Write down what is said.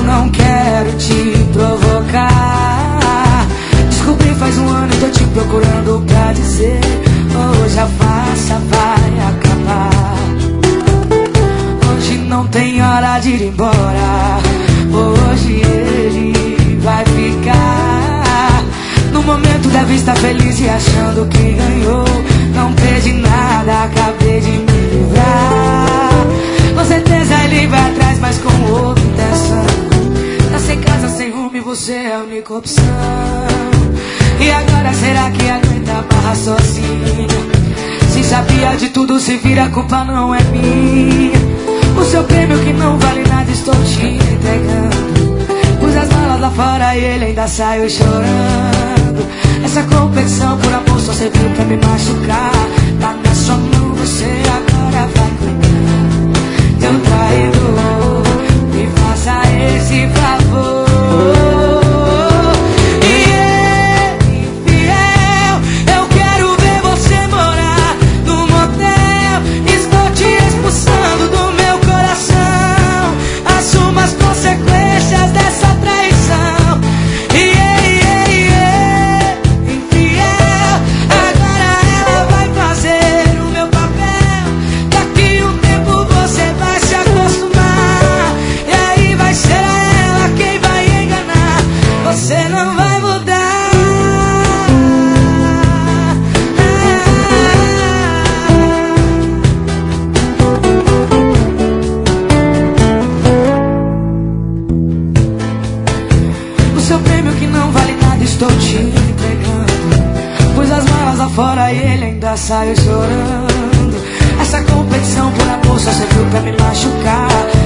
não quero te provocar. Descobri faz um ano e tô te procurando pra dizer: hoje a farsa vai acabar. Hoje não tem hora de ir embora. Hoje ele vai ficar. No momento deve estar feliz e achando que ganhou. Não perdi nada, acabei de me livrar. Com certeza ele vai atrás, mas com outra intenção. Tá sem casa, sem rumo e você é a única opção. E agora será que aguenta a barra sozinha? Se sabia de tudo, se vira, a culpa não é minha. O seu prêmio que não vale nada estou te entregando. Pus as malas lá fora e ele ainda saiu chorando. Essa competição por amor só serviu pra me machucar. Tá na sua mão, você agora vai cuidar. Teu traidor, me faça esse favor. Fora e ele ainda saiu chorando. Essa competição por amor só serviu pra me machucar.